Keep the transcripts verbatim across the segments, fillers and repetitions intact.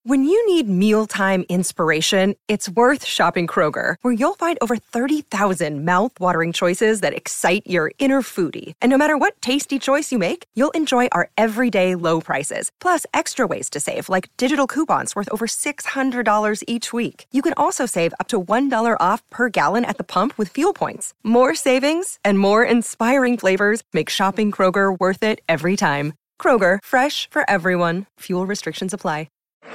When you need mealtime inspiration, it's worth shopping Kroger, where you'll find over thirty thousand mouth-watering choices that excite your inner foodie. And no matter what tasty choice you make, you'll enjoy our everyday low prices, plus extra ways to save, like digital coupons worth over six hundred dollars each week. You can also save up to one dollar off per gallon at the pump with fuel points. More savings and more inspiring flavors make shopping Kroger worth it every time. Kroger, fresh for everyone. Fuel restrictions apply.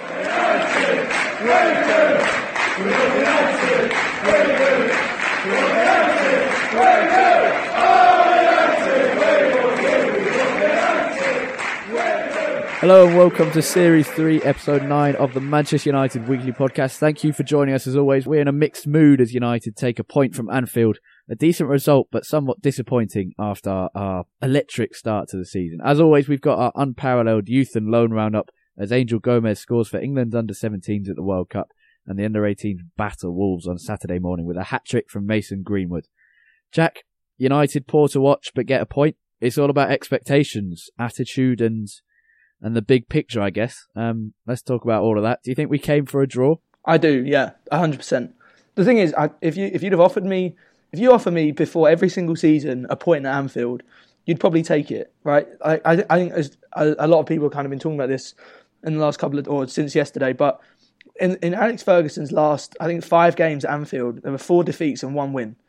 Hello and welcome to Series three, Episode nine of the Manchester United Weekly Podcast. Thank you for joining us as always. We're in a mixed mood as United take a point from Anfield. A decent result, but somewhat disappointing after our, our electric start to the season. As always, we've got our unparalleled youth and loan roundup as Angel Gomez scores for England's under seventeens at the World Cup and the under eighteens battle Wolves on Saturday morning with a hat-trick from Mason Greenwood. Jack, United poor to watch but get a point. It's all about expectations, attitude and and the big picture, I guess. Um, let's talk about all of that. Do you think we came for a draw? I do, yeah, one hundred percent. The thing is, I, if, you, if you'd have offered me, if you offer me before every single season a point at Anfield, you'd probably take it, right? I, I, I think as a, a lot of people have kind of been talking about this in the last couple of, or since yesterday, but in, in Alex Ferguson's last, I think, five games at Anfield, there were four defeats and one win.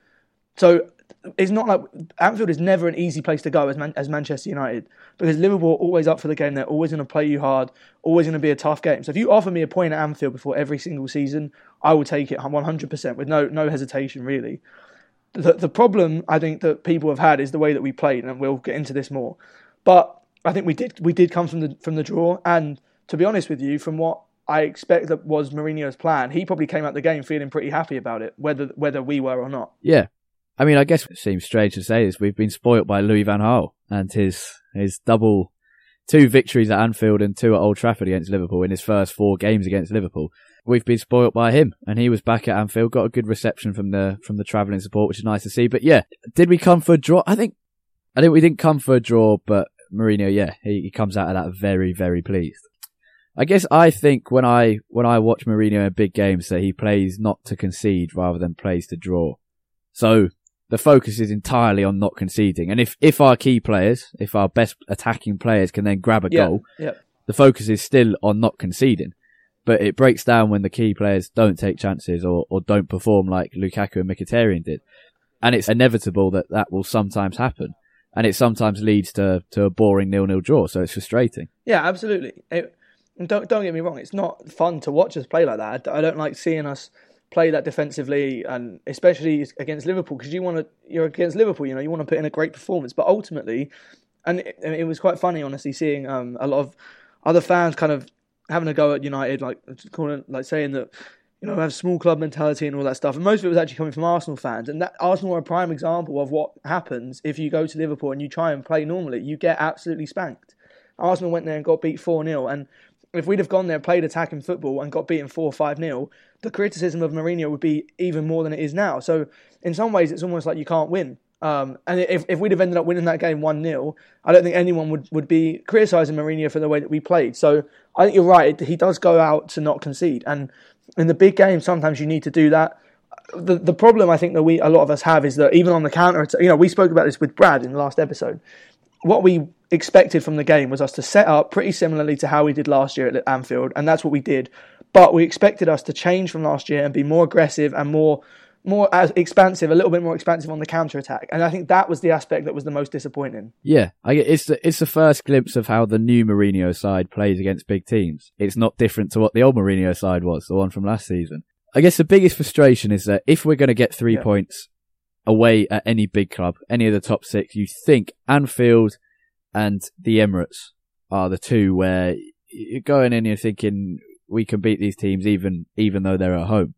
So it's not like Anfield is never an easy place to go as Man, as Manchester United, because Liverpool are always up for the game. They're always going to play you hard, always going to be a tough game. So if you offer me a point at Anfield before every single season, I will take it one hundred percent with no no hesitation, really. The, the problem I think that people have had is the way that we played, and we'll get into this more. But I think we did we did come from the from the draw, and to be honest with you, from what I expect that was Mourinho's plan, he probably came out the game feeling pretty happy about it, whether whether we were or not. Yeah. I mean, I guess it seems strange to say this. We've been spoilt by Louis van Gaal and his his double, two victories at Anfield and two at Old Trafford against Liverpool in his first four games against Liverpool. We've been spoilt by him, and he was back at Anfield, got a good reception from the from the travelling support, which is nice to see. But yeah, did we come for a draw? I think I think we didn't come for a draw, but Mourinho, yeah, he, he comes out of that very, very pleased. I guess I think when I when I watch Mourinho in big games that he plays not to concede rather than plays to draw. So the focus is entirely on not conceding. And if, if our key players, if our best attacking players can then grab a yeah, goal, yeah. the focus is still on not conceding. But it breaks down when the key players don't take chances or, or don't perform like Lukaku and Mkhitaryan did. And it's inevitable that that will sometimes happen. And it sometimes leads to, to a boring nil-nil draw. So it's frustrating. Yeah, absolutely. It, don't, don't get me wrong. It's not fun to watch us play like that. I don't like seeing us play that defensively, and especially against Liverpool, because you want to, you're against Liverpool, you know, you want to put in a great performance. But ultimately, and it, it was quite funny, honestly, seeing um, a lot of other fans kind of having a go at United, like calling, like saying that, you know, have small club mentality and all that stuff. And most of it was actually coming from Arsenal fans, and that Arsenal are a prime example of what happens if you go to Liverpool and you try and play normally. You get absolutely spanked. Arsenal went there and got beat four nil, and if we'd have gone there, played attacking football and got beaten four or five nil, the criticism of Mourinho would be even more than it is now. So in some ways, it's almost like you can't win. Um, and if, if we'd have ended up winning that game one nil, I don't think anyone would, would be criticising Mourinho for the way that we played. So I think you're right. He does go out to not concede. And in the big games, sometimes you need to do that. The the problem I think that we a lot of us have is that even on the counter, you know, we spoke about this with Brad in the last episode. What we expected from the game was us to set up pretty similarly to how we did last year at Anfield, and that's what we did. But we expected us to change from last year and be more aggressive and more more expansive, a little bit more expansive on the counter-attack. And I think that was the aspect that was the most disappointing. Yeah, I get it's the, it's the first glimpse of how the new Mourinho side plays against big teams. It's not different to what the old Mourinho side was, the one from last season. I guess the biggest frustration is that if we're going to get three yeah. points away at any big club, any of the top six, you think Anfield and the Emirates are the two where you're going in and you're thinking we can beat these teams even even though they're at home.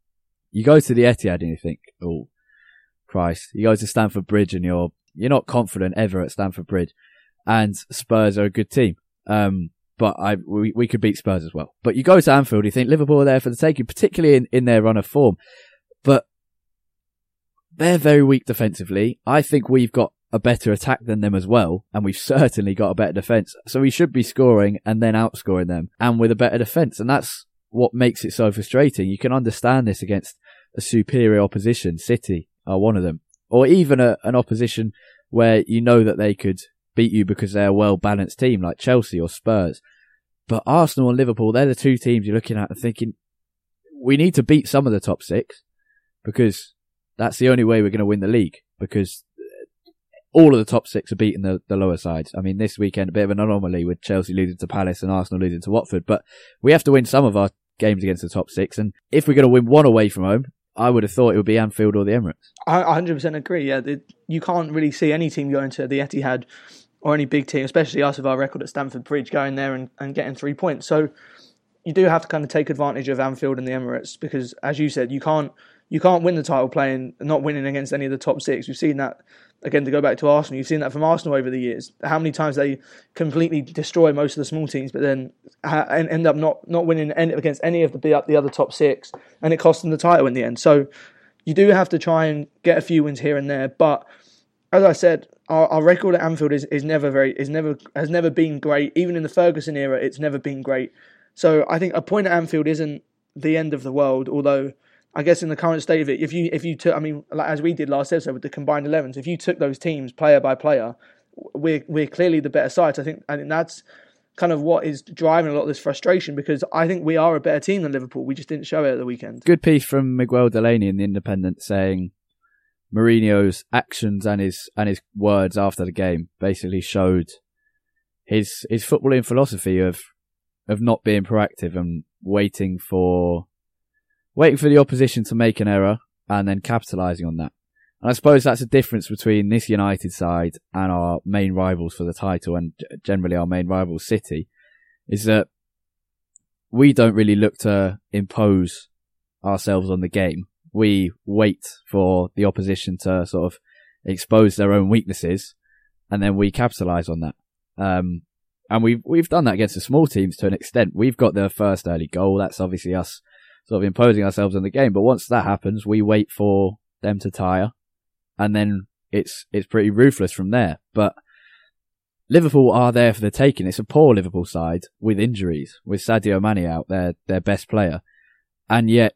You go to the Etihad and you think, oh, Christ. You go to Stamford Bridge and you're you're not confident ever at Stamford Bridge. And Spurs are a good team. Um, but I we, we could beat Spurs as well. But you go to Anfield, you think Liverpool are there for the taking, particularly in, in their run of form. But they're very weak defensively. I think we've got a better attack than them as well, and we've certainly got a better defence. So we should be scoring and then outscoring them, and with a better defence. And that's what makes it so frustrating. You can understand this against a superior opposition. City are one of them. Or even a, an opposition where you know that they could beat you because they're a well-balanced team, like Chelsea or Spurs. But Arsenal and Liverpool, they're the two teams you're looking at and thinking, we need to beat some of the top six, because that's the only way we're going to win the league, because all of the top six are beating the, the lower sides. I mean, this weekend, a bit of an anomaly with Chelsea losing to Palace and Arsenal losing to Watford, but we have to win some of our games against the top six. And if we're going to win one away from home, I would have thought it would be Anfield or the Emirates. I one hundred percent agree. Yeah, the, you can't really see any team going to the Etihad or any big team, especially us with our record at Stamford Bridge, going there and, and getting three points. So you do have to kind of take advantage of Anfield and the Emirates, because, as you said, you can't you can't win the title playing not winning against any of the top six. We've seen that, again, to go back to Arsenal, you've seen that from Arsenal over the years. How many times they completely destroy most of the small teams, but then ha- end up not, not winning any, against any of the the other top six, and it cost them the title in the end. So you do have to try and get a few wins here and there, but as I said, our, our record at Anfield is, is never very is never has never been great. Even in the Ferguson era, it's never been great. So I think a point at Anfield isn't the end of the world, although I guess in the current state of it, if you if you took, I mean, like as we did last episode with the combined elevens, if you took those teams player by player, we're we're clearly the better side. So I think I think that's kind of what is driving a lot of this frustration, because I think we are a better team than Liverpool. We just didn't show it at the weekend. Good piece from Miguel Delaney in The Independent saying Mourinho's actions and his and his words after the game basically showed his his footballing philosophy of of not being proactive and waiting for waiting for the opposition to make an error and then capitalising on that. And I suppose that's a difference between this United side and our main rivals for the title, and generally our main rival City, is that we don't really look to impose ourselves on the game. We wait for the opposition to sort of expose their own weaknesses, and then we capitalise on that. Um, and we've, we've done that against the small teams to an extent. We've got the first early goal. That's obviously us sort of imposing ourselves on the game. But once that happens, we wait for them to tire, and then it's it's pretty ruthless from there. But Liverpool are there for the taking. It's a poor Liverpool side with injuries, with Sadio Mane out, their their best player, and yet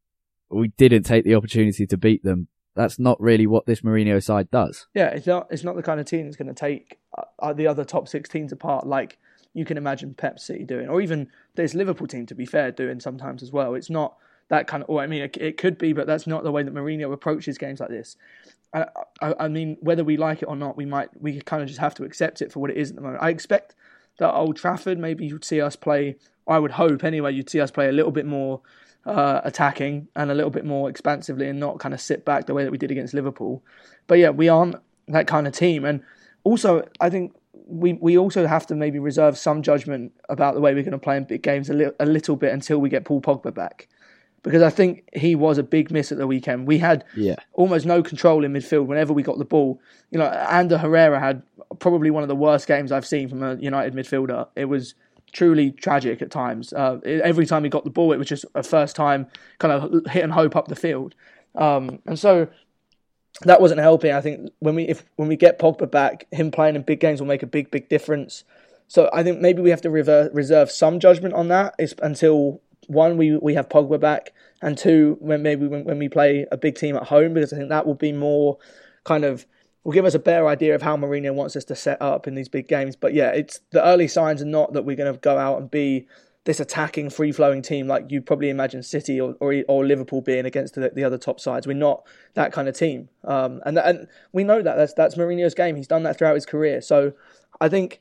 we didn't take the opportunity to beat them. That's not really what this Mourinho side does. Yeah, it's not it's not the kind of team that's going to take uh, the other top six teams apart, like you can imagine Pep City doing, or even this Liverpool team, to be fair, doing sometimes as well. It's not that kind of, or I mean, it, it could be, but that's not the way that Mourinho approaches games like this. I, I, I mean, whether we like it or not, we might we kind of just have to accept it for what it is at the moment. I expect that Old Trafford, maybe you'd see us play, I would hope anyway, you'd see us play a little bit more uh, attacking and a little bit more expansively, and not kind of sit back the way that we did against Liverpool. But yeah, we aren't that kind of team. And also, I think we we also have to maybe reserve some judgment about the way we're going to play in big games a, li- a little bit until we get Paul Pogba back. Because I think he was a big miss at the weekend. We had yeah. almost no control in midfield whenever we got the ball. You know, Ander Herrera had probably one of the worst games I've seen from a United midfielder. It was truly tragic at times. Uh, every time he got the ball, it was just a first time kind of hit and hope up the field. Um, and so that wasn't helping. I think when we if when we get Pogba back, him playing in big games will make a big, big difference. So I think maybe we have to rever- reserve some judgment on that is until... One, we, we have Pogba back, and two, when maybe when, when we play a big team at home, because I think that will be more kind of, will give us a better idea of how Mourinho wants us to set up in these big games. But yeah, it's the early signs are not that we're going to go out and be this attacking, free-flowing team like you probably imagine City or or, or Liverpool being against the, the other top sides. We're not that kind of team, um, and and we know that that's that's Mourinho's game. He's done that throughout his career. So I think,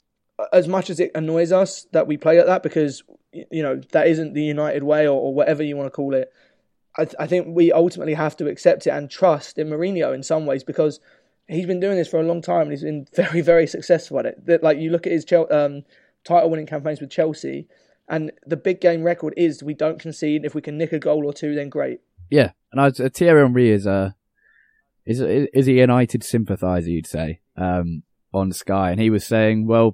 as much as it annoys us that we play like that, because you know that isn't the United way, or, or whatever you want to call it, I, th- I think we ultimately have to accept it and trust in Mourinho in some ways, because he's been doing this for a long time and he's been very, very successful at it. That, like you look at his Chel- um, title-winning campaigns with Chelsea, and the big game record is we don't concede. If we can nick a goal or two, then great. Yeah, and I was, uh, Thierry Henry is a is a, is a United sympathiser, you'd say, um, on Sky, and he was saying, well,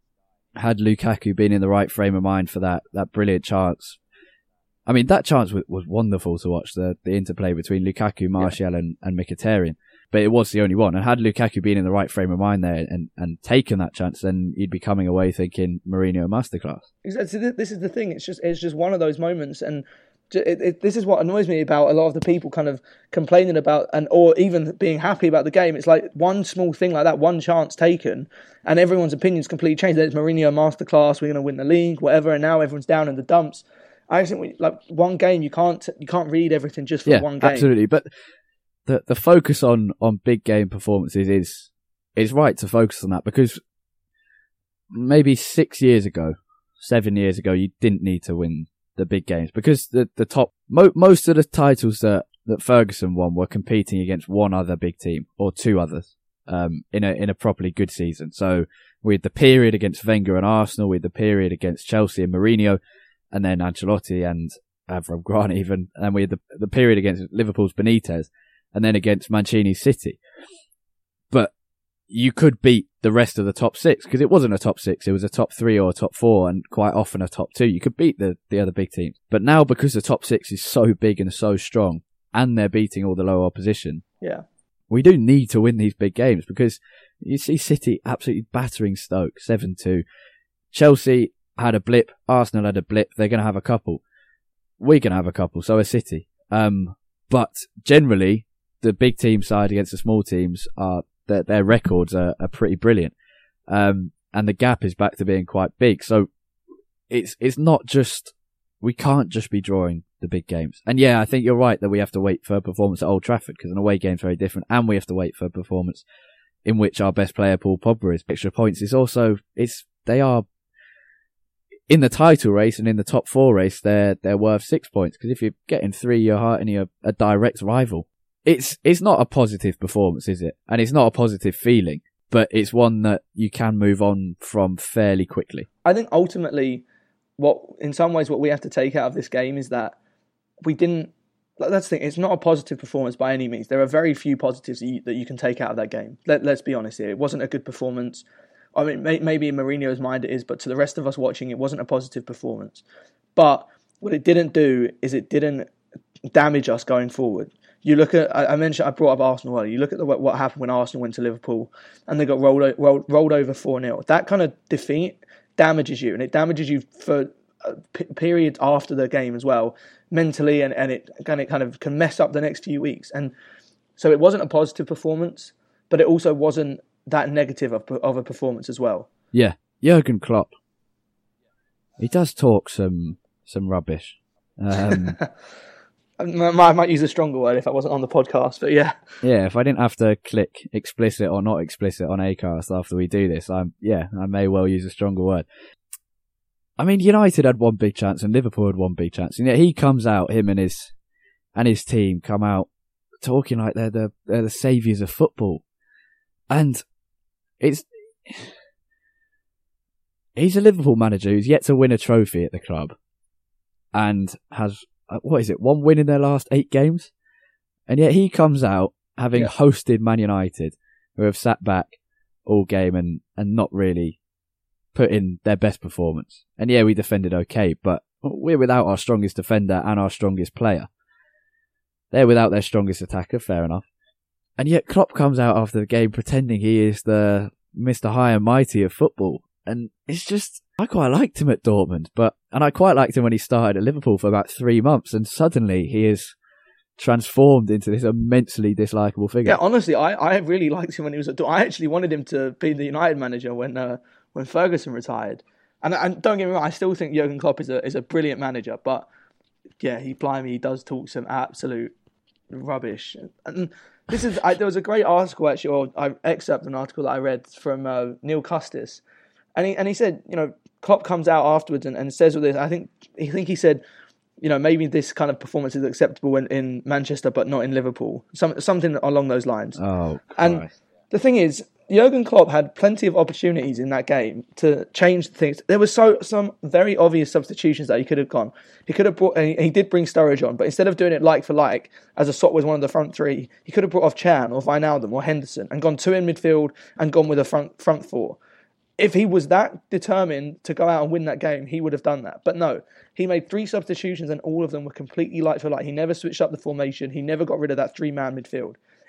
had Lukaku been in the right frame of mind for that, that brilliant chance. I mean, that chance was, was wonderful to watch, the, the interplay between Lukaku, Martial yeah. and, and Mkhitaryan. but it was the only one. And had Lukaku been in the right frame of mind there and, and taken that chance, then he'd be coming away thinking Mourinho masterclass. Exactly. This is the thing. It's just it's just one of those moments, and it, it, this is what annoys me about a lot of the people kind of complaining about and or even being happy about the game. It's like one small thing like that, one chance taken, and everyone's opinions completely changed. Then it's Mourinho masterclass. We're going to win the league, whatever, and now everyone's down in the dumps. I think we, like one game, you can't you can't read everything just for yeah, one game. Absolutely, but the the focus on, on big game performances is is right to focus on that, because maybe six years ago, seven years ago, you didn't need to win the big games, because the the top mo- most of the titles that, that Ferguson won were competing against one other big team or two others um, in a in a properly good season. So we had the period against Wenger and Arsenal, we had the period against Chelsea and Mourinho, and then Ancelotti and Avram Grant even, and we had the the period against Liverpool's Benitez, and then against Mancini's City. But you could beat the rest of the top six, because it wasn't a top six, it was a top three or a top four, and quite often a top two. You could beat the, the other big teams. But now, because the top six is so big and so strong, and they're beating all the lower opposition, yeah, we do need to win these big games, because you see City absolutely battering Stoke, seven two. Chelsea had a blip, Arsenal had a blip, they're going to have a couple. We're going to have a couple, so is City. Um, but generally, the big team side against the small teams are, Their, their records are, are pretty brilliant. Um, and the gap is back to being quite big. So it's, it's not just, we can't just be drawing the big games. And yeah, I think you're right that we have to wait for a performance at Old Trafford, because an away game's very different. And we have to wait for a performance in which our best player, Paul Pogba, is extra points. It's also, it's, they are in the title race and in the top four race, they're, they're worth six points. Because if you're getting three, you're hearting a, a direct rival. It's it's not a positive performance, is it? And it's not a positive feeling, but it's one that you can move on from fairly quickly. I think ultimately, what in some ways what we have to take out of this game is that we didn't. That's the thing. It's not a positive performance by any means. There are very few positives that you, that you can take out of that game. Let, let's be honest here. It wasn't a good performance. I mean, may, maybe in Mourinho's mind it is, but to the rest of us watching, it wasn't a positive performance. But what it didn't do is it didn't damage us going forward. You look at, I mentioned, I brought up Arsenal earlier. You look at the, what happened when Arsenal went to Liverpool and they got rolled, rolled, rolled over four nil. That kind of defeat damages you, and it damages you for p- periods after the game as well, mentally, and, and it, and it kind of can mess up the next few weeks. And so it wasn't a positive performance, but it also wasn't that negative of, of a performance as well. Yeah, Jurgen Klopp. He does talk some some rubbish. Um I might, I might use a stronger word if I wasn't on the podcast, but yeah. Yeah, if I didn't have to click explicit or not explicit on Acast after we do this, I'm yeah, I may well use a stronger word. I mean, United had one big chance and Liverpool had one big chance, and yet he comes out, him and his and his team come out talking like they're the they're the saviours of football, and it's he's a Liverpool manager who's yet to win a trophy at the club, and has. What is it? One win in their last eight games? And yet he comes out having yeah. hosted Man United, who have sat back all game and, and not really put in their best performance. And yeah, we defended okay, but we're without our strongest defender and our strongest player. They're without their strongest attacker, fair enough. And yet Klopp comes out after the game pretending he is the Mister High and Mighty of football. And it's just, I quite liked him at Dortmund, but, and I quite liked him when he started at Liverpool for about three months, and suddenly he is transformed into this immensely dislikable figure. Yeah, honestly, I, I really liked him when he was at Dortmund. I actually wanted him to be the United manager when uh, when Ferguson retired. And, and don't get me wrong, I still think Jurgen Klopp is a is a brilliant manager, but yeah, he blimey, he does talk some absolute rubbish. And this is, I, there was a great article actually, or I excerpt an article that I read from uh, Neil Custis. And he and he said, you know, Klopp comes out afterwards and, and says all this. I think I think he said, you know, maybe this kind of performance is acceptable in, in Manchester, but not in Liverpool. Some something along those lines. Oh, Christ. And the thing is, Jurgen Klopp had plenty of opportunities in that game to change things. There were so some very obvious substitutions that he could have gone. He could have brought. He, he did bring Sturridge on, but instead of doing it like for like, as a swap was one of the front three, he could have brought off Chan or Wijnaldum or Henderson and gone two in midfield and gone with a front front four. If he was that determined to go out and win that game, he would have done that. But no, he made three substitutions and all of them were completely like for like. He never switched up the formation. He never got rid of that three-man midfield.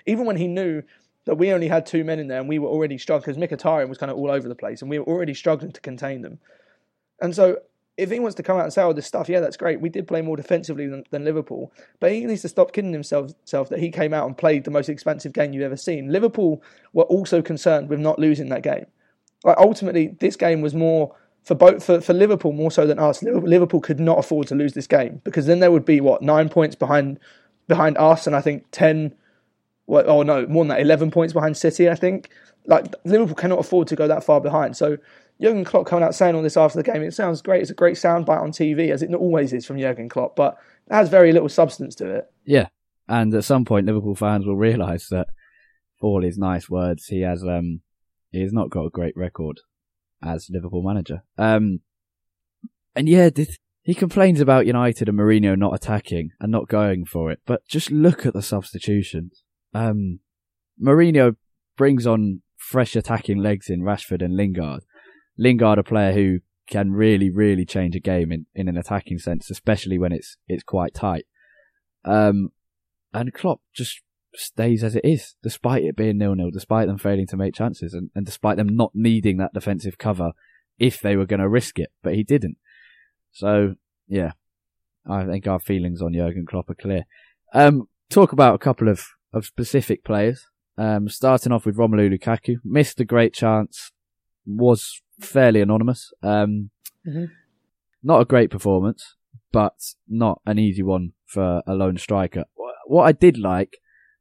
even when he knew that we only had two men in there and we were already struggling, because Mkhitaryan was kind of all over the place and we were already struggling to contain them. And so if he wants to come out and say all this stuff, yeah, that's great. We did play more defensively than, than Liverpool, but he needs to stop kidding himself self that he came out and played the most expensive game you've ever seen. Liverpool were also concerned with not losing that game. Like ultimately, this game was more for both for, for Liverpool more so than us. Liverpool could not afford to lose this game because then there would be what nine points behind behind us, and I think ten. Well, oh no, more than that, eleven points behind City, I think. Like, Liverpool cannot afford to go that far behind. So, Jurgen Klopp coming out saying all this after the game, it sounds great. It's a great soundbite on T V, as it always is from Jurgen Klopp, but it has very little substance to it. Yeah, and at some point, Liverpool fans will realise that for all his nice words, he has um he has not got a great record as Liverpool manager. Um, and yeah, did, he complains about United and Mourinho not attacking and not going for it, but just look at the substitutions. Um, Mourinho brings on fresh attacking legs in Rashford and Lingard. Lingard, a player who can really, really change a game in, in an attacking sense, especially when it's it's quite tight. Um, and Klopp just stays as it is, despite it being nil-nil, despite them failing to make chances, and, and despite them not needing that defensive cover if they were going to risk it, but he didn't. So, yeah, I think our feelings on Jurgen Klopp are clear. Um, talk about a couple of of specific players. Um, starting off with Romelu Lukaku, missed a great chance, was fairly anonymous. Um, mm-hmm. Not a great performance, but not an easy one for a lone striker. What I did like,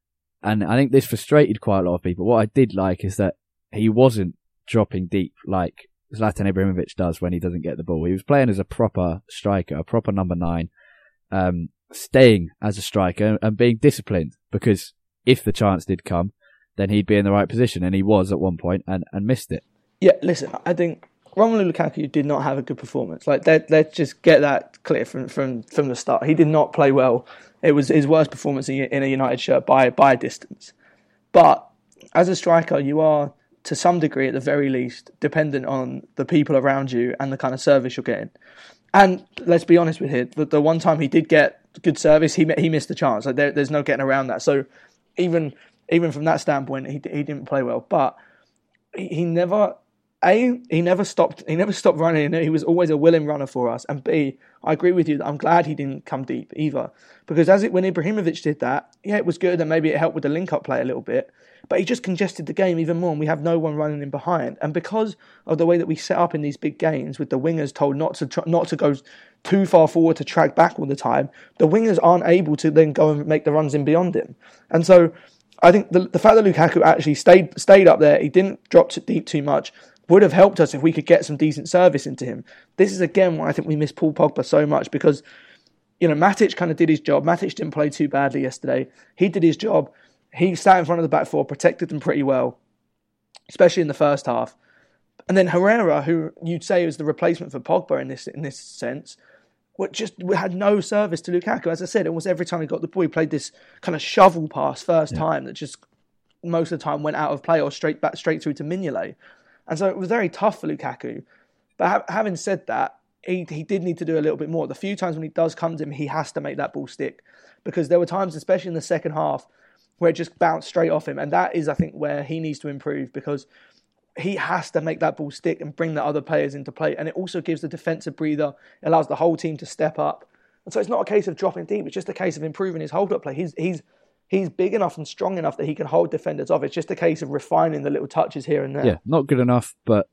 and I think this frustrated quite a lot of people, what I did like is that he wasn't dropping deep like Zlatan Ibrahimovic does when he doesn't get the ball. He was playing as a proper striker, a proper number nine, um, staying as a striker and being disciplined, because if the chance did come, then he'd be in the right position, and he was at one point and, and missed it. Yeah, listen, I think Romelu Lukaku did not have a good performance. Like, let, let's just get that clear from, from, from the start. He did not play well. It was his worst performance in a United shirt by, by a distance. But as a striker, you are, to some degree, at the very least, dependent on the people around you and the kind of service you're getting. And let's be honest with him, the, the one time he did get good service, he he missed the chance. Like, there, there's no getting around that. So even even from that standpoint, he he didn't play well. But he, he never A, he never stopped he never stopped running. He was always a willing runner for us. And B, I agree with you that I'm glad he didn't come deep either. Because as it when Ibrahimovic did that, yeah, it was good and maybe it helped with the link-up play a little bit. But he just congested the game even more, and we have no one running in behind. And because of the way that we set up in these big games, with the wingers told not to tr- not to go too far forward to track back all the time, the wingers aren't able to then go and make the runs in beyond him. And so I think the, the fact that Lukaku actually stayed stayed up there, he didn't drop too deep too much, would have helped us if we could get some decent service into him. This is again why I think we miss Paul Pogba so much, because, you know, Matic kind of did his job. Matic didn't play too badly yesterday. He did his job. He sat in front of the back four, protected them pretty well, especially in the first half. And then Herrera, who you'd say was the replacement for Pogba in this in this sense, what just had no service to Lukaku. As I said, almost every time he got the ball, he played this kind of shovel pass first yeah. time that just most of the time went out of play or straight back straight through to Mignolet. And so it was very tough for Lukaku. But ha- having said that, he he did need to do a little bit more. The few times when he does come to him, he has to make that ball stick, because there were times, especially in the second half, where it just bounced straight off him. And that is, I think, where he needs to improve, because he has to make that ball stick and bring the other players into play. And it also gives the defensive breather, it allows the whole team to step up. And so it's not a case of dropping deep, it's just a case of improving his hold-up play. He's he's he's big enough and strong enough that he can hold defenders off. It's just a case of refining the little touches here and there. Yeah, not good enough, but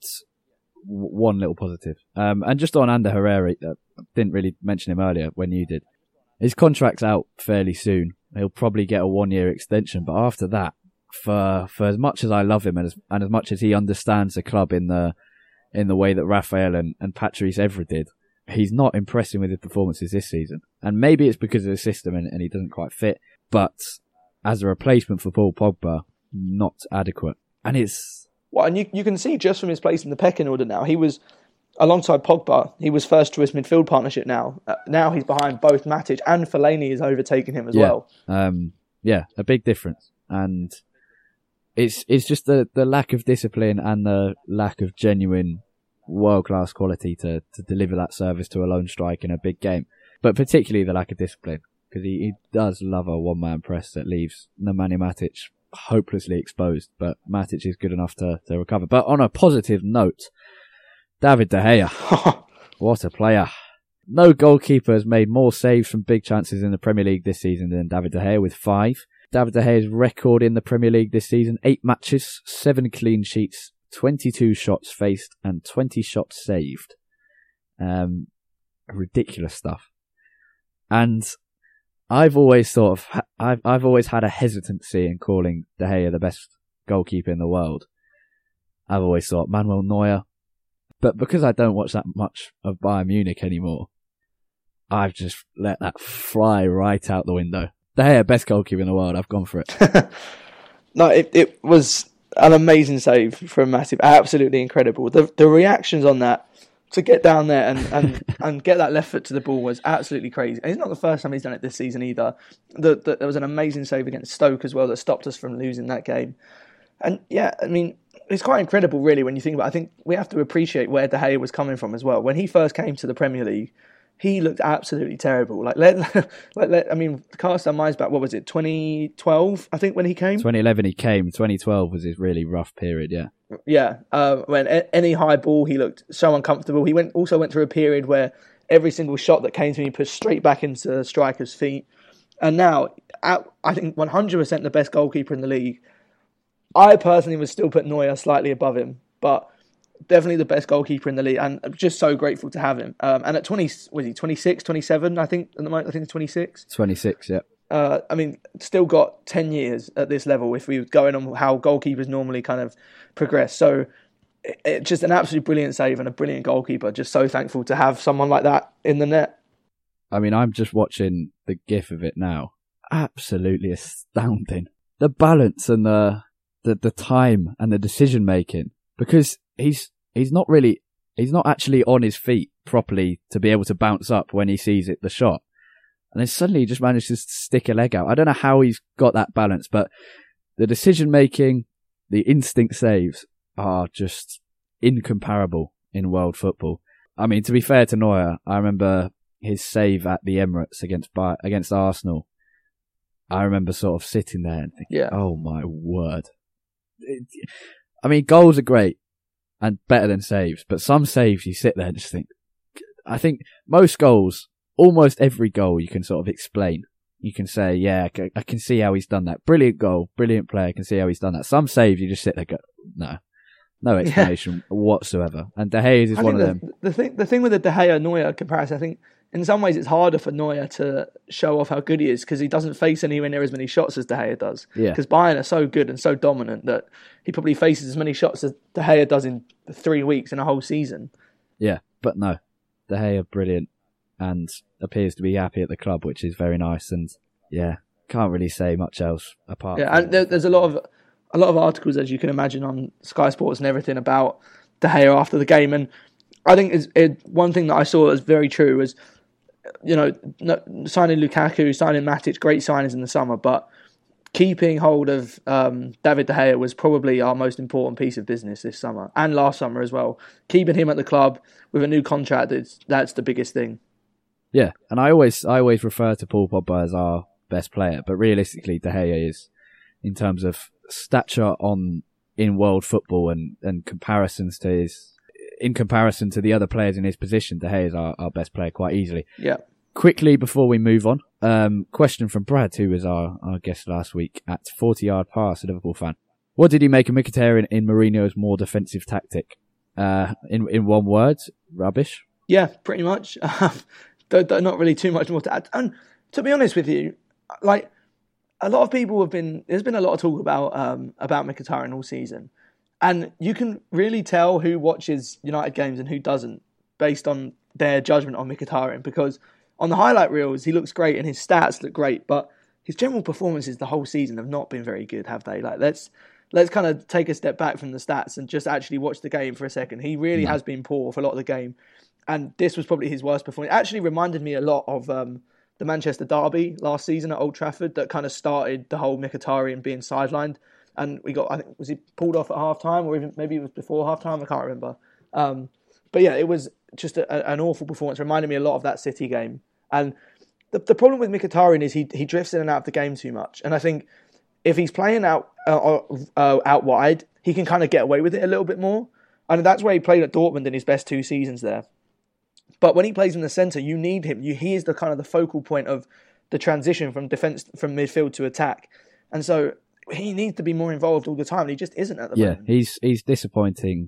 one little positive. Um, and just on Ander Herrera, I didn't really mention him earlier when you did. His contract's out fairly soon. He'll probably get a one-year extension, but after that, for for as much as I love him and as and as much as he understands the club in the in the way that Raphael and, and Patrice Evra did, he's not impressing with his performances this season. And maybe it's because of the system and, and he doesn't quite fit, but as a replacement for Paul Pogba, not adequate. And it's... Well, and you, you can see just from his place in the pecking order now, he was... Alongside Pogba, he was first choice midfield partnership now. Uh, now he's behind both Matic, and Fellaini is overtaking him as yeah. well. Um, yeah, a big difference. And it's it's just the, the lack of discipline and the lack of genuine world-class quality to, to deliver that service to a lone strike in a big game. But particularly the lack of discipline, because he, he does love a one-man press that leaves Nemanja Matic hopelessly exposed, but Matic is good enough to, to recover. But on a positive note, David De Gea, what a player. No goalkeeper has made more saves from big chances in the Premier League this season than David De Gea with five. David De Gea's record in the Premier League this season, eight matches, seven clean sheets, twenty-two shots faced and twenty shots saved. Um, ridiculous stuff. And I've always sort of, I've, I've always had a hesitancy in calling De Gea the best goalkeeper in the world. I've always thought Manuel Neuer. But because I don't watch that much of Bayern Munich anymore, I've just let that fly right out the window. De Gea, best goalkeeper in the world. I've gone for it. No, it, it was an amazing save from Matip. Absolutely incredible. The the reactions on that, to get down there and, and, and get that left foot to the ball was absolutely crazy. And it's not the first time he's done it this season either. The, the, there was an amazing save against Stoke as well that stopped us from losing that game. And yeah, I mean, it's quite incredible really when you think about it. I think we have to appreciate where De Gea was coming from as well. When he first came to the Premier League, he looked absolutely terrible. Like, let, let, let I mean, cast our minds back, what was it, twenty twelve, I think, when he came? twenty eleven he came. twenty twelve was his really rough period, yeah. Yeah, uh, when a- any high ball, he looked so uncomfortable. He went also went through a period where every single shot that came to him, he pushed straight back into the striker's feet. And now, at, I think one hundred percent the best goalkeeper in the league. I personally would still put Neuer slightly above him, but definitely the best goalkeeper in the league, and I'm just so grateful to have him. Um, and at twenty, was he twenty-six, twenty-seven, I think, at the moment, I think it's twenty-six. twenty-six, yeah. Uh, I mean, still got ten years at this level if we were going on how goalkeepers normally kind of progress. So it, it, just an absolutely brilliant save and a brilliant goalkeeper. Just so thankful to have someone like that in the net. I mean, I'm just watching the gif of it now. Absolutely astounding. The balance and the the, the time and the decision making, because he's he's not really he's not actually on his feet properly to be able to bounce up when he sees it the shot, and then suddenly he just manages to stick a leg out. I don't know how he's got that balance, but the decision making, the instinct saves are just incomparable in world football. I mean, to be fair to Neuer, I remember his save at the Emirates against Bar- against Arsenal. I remember sort of sitting there and thinking, yeah. "Oh my word!" It, I mean, goals are great and better than saves, but some saves you sit there and just think. I think most goals, almost every goal, you can sort of explain. You can say, "Yeah, I can see how he's done that. Brilliant goal, brilliant player. I can see how he's done that." Some saves you just sit there, and go, "No, no explanation yeah. whatsoever." And De Gea is I one of the, them. The thing, the thing with the De Gea Neuer comparison, I think. In some ways, it's harder for Neuer to show off how good he is because he doesn't face anywhere near as many shots as De Gea does. Yeah. Because Bayern are so good and so dominant that he probably faces as many shots as De Gea does in three weeks in a whole season. Yeah, but no. De Gea brilliant and appears to be happy at the club, which is very nice. And yeah, can't really say much else apart. Yeah, and there, there's a lot of a lot of articles, as you can imagine, on Sky Sports and everything about De Gea after the game. And I think it's, it, one thing that I saw as very true was, you know, signing Lukaku, signing Matic, great signings in the summer, but keeping hold of um, David De Gea was probably our most important piece of business this summer and last summer as well. Keeping him at the club with a new contract, it's, that's the biggest thing. Yeah, and I always I always refer to Paul Pogba as our best player, but realistically, De Gea is, in terms of stature on in world football and, and comparisons to his. In comparison to the other players in his position, De Gea is our, our best player quite easily. Yeah. Quickly, before we move on, um, question from Brad, who was our, our guest last week at forty-yard pass, a Liverpool fan. What did he make of Mkhitaryan in Mourinho's more defensive tactic? Uh, in in one word, rubbish? Yeah, pretty much. Not really too much more to add. And to be honest with you, like, a lot of people have been, there's been a lot of talk about, um, about Mkhitaryan all season. And you can really tell who watches United games and who doesn't based on their judgment on Mkhitaryan, because on the highlight reels, he looks great and his stats look great, but his general performances the whole season have not been very good, have they? Like, let's let's kind of take a step back from the stats and just actually watch the game for a second. He really no. has been poor for a lot of the game, and this was probably his worst performance. It actually reminded me a lot of um, the Manchester derby last season at Old Trafford that kind of started the whole Mkhitaryan being sidelined. And we got, I think, was he pulled off at half time or even maybe it was before half time? I can't remember. Um, but yeah, it was just a, an awful performance. Reminded me a lot of that City game. And the, the problem with Mkhitaryan is he he drifts in and out of the game too much. And I think if he's playing out uh, uh, out wide, he can kind of get away with it a little bit more. And that's where he played at Dortmund in his best two seasons there. But when he plays in the centre, you need him. You, he is the kind of the focal point of the transition from defence, from midfield to attack. And so he needs to be more involved all the time. And he just isn't at the yeah, moment. Yeah, he's he's disappointing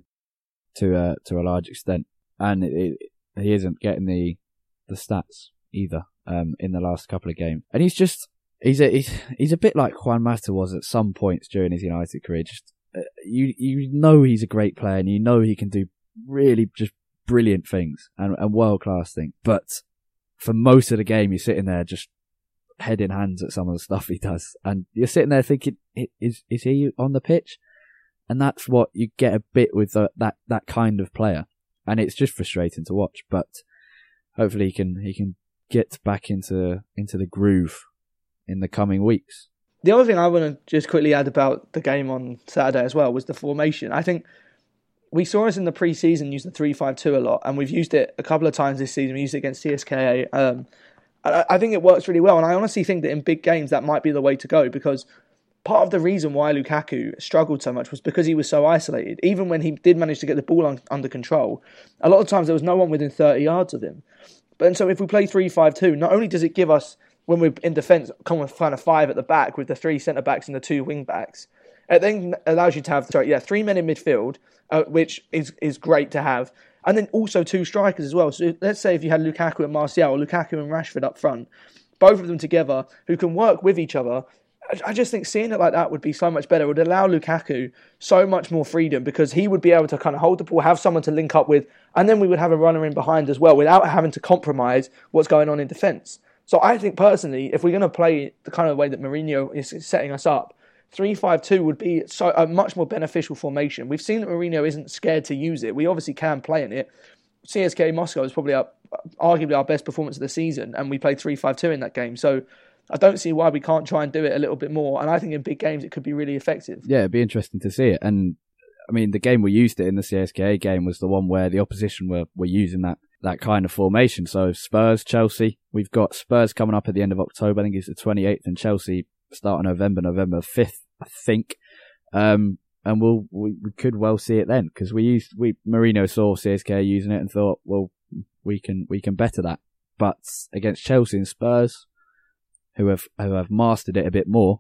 to a, to a large extent. And it, it, he isn't getting the the stats either um, in the last couple of games. And he's just, he's a, he's, he's a bit like Juan Mata was at some points during his United career. Just uh, you you know he's a great player and you know he can do really just brilliant things and, and world-class things. But for most of the game, you're sitting there just head in hands at some of the stuff he does. And you're sitting there thinking, is is he on the pitch? And that's what you get a bit with the, that, that kind of player. And it's just frustrating to watch. But hopefully he can he can get back into into the groove in the coming weeks. The other thing I want to just quickly add about the game on Saturday as well was the formation. I think we saw us in the pre-season use the three five two a lot, and we've used it a couple of times this season. We used it against C S K A. Um, I, I think it works really well, and I honestly think that in big games that might be the way to go, because part of the reason why Lukaku struggled so much was because he was so isolated. Even when he did manage to get the ball un, under control, a lot of times there was no one within thirty yards of him. But and so if we play three five two, not only does it give us, when we're in defence, come with kind of five at the back with the three centre-backs and the two wing-backs, it then allows you to have sorry, yeah, three men in midfield, uh, which is, is great to have. And then also two strikers as well. So let's say if you had Lukaku and Martial, or Lukaku and Rashford up front, both of them together, who can work with each other. I just think seeing it like that would be so much better. It would allow Lukaku so much more freedom, because he would be able to kind of hold the ball, have someone to link up with, and then we would have a runner in behind as well without having to compromise what's going on in defence. So I think personally, if we're going to play the kind of way that Mourinho is setting us up, three five two would be so a much more beneficial formation. We've seen that Mourinho isn't scared to use it. We obviously can play in it. C S K A Moscow is probably our, arguably our best performance of the season, and we played three five two in that game. So I don't see why we can't try and do it a little bit more. And I think in big games it could be really effective. Yeah, it'd be interesting to see it. And I mean, the game we used it in, the C S K A game, was the one where the opposition were, were using that, that kind of formation. So Spurs, Chelsea, we've got Spurs coming up at the end of October. I think it's the twenty-eighth, and Chelsea start in November, November fifth, I think. Um, and we'll, we, we could well see it then, because we used, we, Mourinho saw C S K A using it and thought, well, we can, we can better that. But against Chelsea and Spurs, who have, who have mastered it a bit more,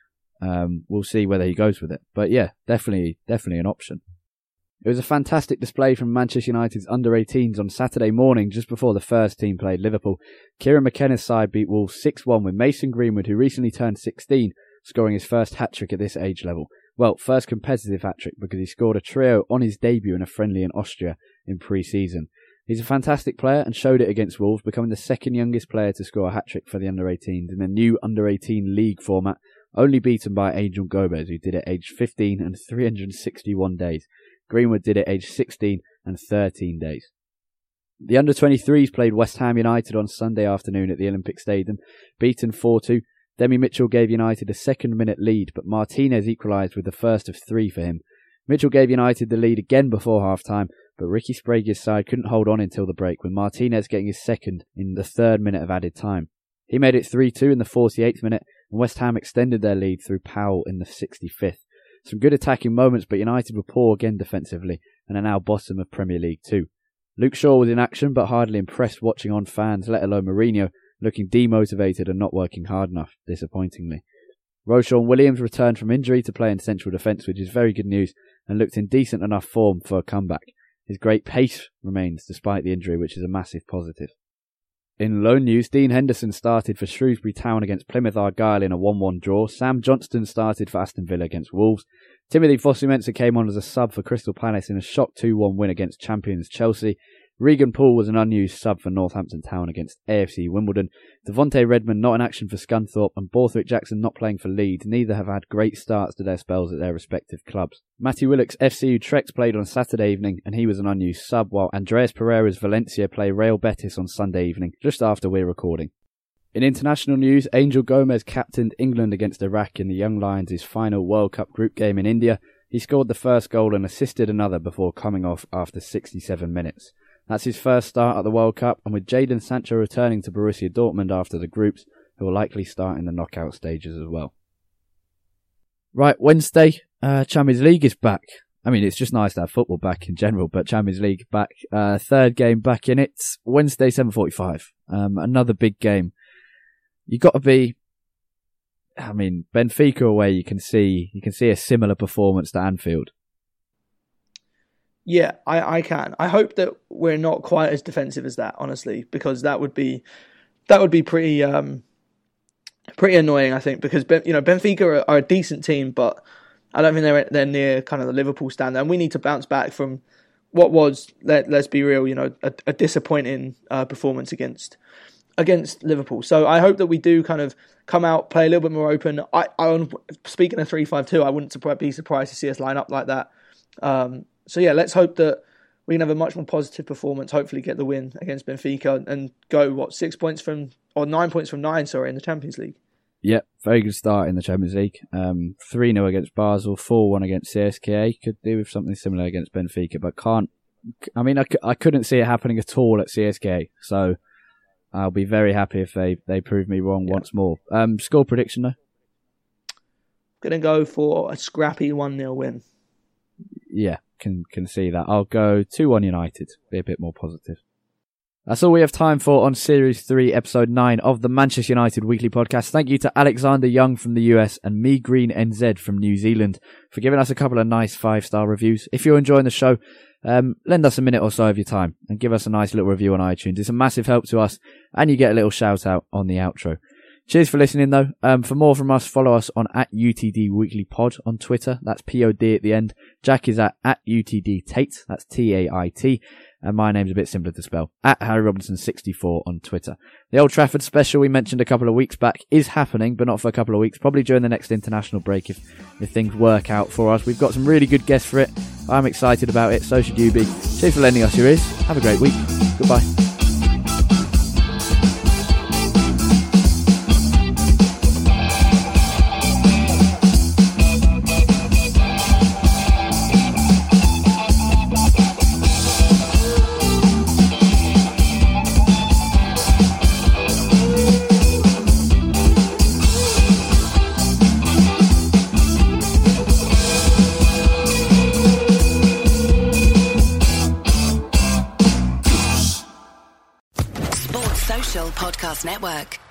um, we'll see whether he goes with it. But yeah, definitely, definitely an option. It was a fantastic display from Manchester United's under eighteens on Saturday morning, just before the first team played Liverpool. Kieran McKenna's side beat Wolves six one, with Mason Greenwood, who recently turned sixteen, scoring his first hat-trick at this age level. Well, first competitive hat-trick, because he scored a trio on his debut in a friendly in Austria in pre-season. He's a fantastic player and showed it against Wolves, becoming the second youngest player to score a hat-trick for the under eighteens in a new under eighteen league format, only beaten by Angel Gomez, who did it aged fifteen and three hundred sixty-one days. Greenwood did it aged sixteen and thirteen days. The under twenty-threes played West Ham United on Sunday afternoon at the Olympic Stadium, beaten four two. Demi Mitchell gave United a second-minute lead, but Martinez equalised with the first of three for him. Mitchell gave United the lead again before half-time, but Ricky Sprague's side couldn't hold on until the break, with Martinez getting his second in the third minute of added time. He made it three two in the forty-eighth minute, and West Ham extended their lead through Powell in the sixty-fifth. Some good attacking moments, but United were poor again defensively, and are now bottom of Premier League two. Luke Shaw was in action, but hardly impressed watching on fans, let alone Mourinho, looking demotivated and not working hard enough, disappointingly. Roshan Williams returned from injury to play in central defence, which is very good news, and looked in decent enough form for a comeback. His great pace remains despite the injury, which is a massive positive. In loan news, Dean Henderson started for Shrewsbury Town against Plymouth Argyle in a one one draw. Sam Johnston started for Aston Villa against Wolves. Timothy Fosu-Mensah came on as a sub for Crystal Palace in a shock two one win against champions Chelsea. Regan Poole was an unused sub for Northampton Town against A F C Wimbledon. Devontae Redmond not in action for Scunthorpe, and Borthwick Jackson not playing for Leeds. Neither have had great starts to their spells at their respective clubs. Matty Willock's F C Utrecht played on Saturday evening, and he was an unused sub, while Andreas Pereira's Valencia play Real Betis on Sunday evening, just after we're recording. In international news, Angel Gomez captained England against Iraq in the Young Lions' final World Cup group game in India. He scored the first goal and assisted another before coming off after sixty-seven minutes. That's his first start at the World Cup, and with Jadon Sancho returning to Borussia Dortmund after the groups, who will likely start in the knockout stages as well. Right, Wednesday, uh, Champions League is back. I mean, it's just nice to have football back in general, but Champions League back. Uh, third game back in it. Wednesday, seven forty-five. Um, another big game. You got to be, I mean, Benfica away, you can see, you can see a similar performance to Anfield. Yeah, I, I can. I hope that we're not quite as defensive as that, honestly, because that would be, that would be pretty, um, pretty annoying, I think, because, you know, Benfica are, are a decent team, but I don't think they're they're near kind of the Liverpool standard, and we need to bounce back from what was, let, let's be real, you know, a, a disappointing uh, performance against against Liverpool. So I hope that we do kind of come out, play a little bit more open. I, I speaking of three five two, I wouldn't be surprised to see us line up like that. Um, so yeah, let's hope that we can have a much more positive performance. Hopefully, get the win against Benfica and go what six points from or nine points from nine, sorry, in the Champions League. Yep, very good start in the Champions League. Um, three nil against Basel, four one against C S K A. Could do with something similar against Benfica, but can't. I mean, I, I couldn't see it happening at all at C S K A, so I'll be very happy if they, they prove me wrong yeah. once more. Um, score prediction, though? Going to go for a scrappy one nil win. Yeah, can can see that. I'll go two one United, be a bit more positive. That's all we have time for on Series three, Episode nine of the Manchester United Weekly Podcast. Thank you to Alexander Young from the U S and Me Green N Z from New Zealand for giving us a couple of nice five-star reviews. If you're enjoying the show, um, lend us a minute or so of your time and give us a nice little review on iTunes. It's a massive help to us, and you get a little shout-out on the outro. Cheers for listening, though. Um, for more from us, follow us on at U T D Weekly Pod on Twitter. That's P O D at the end. Jack is at, at U T D Tate. That's T A I T. And my name's a bit simpler to spell. At Harry Robinson sixty-four on Twitter. The Old Trafford special we mentioned a couple of weeks back is happening, but not for a couple of weeks. Probably during the next international break if, if things work out for us. We've got some really good guests for it. I'm excited about it. So should you be. Cheers for lending us your ears. Have a great week. Goodbye. Podcast Network.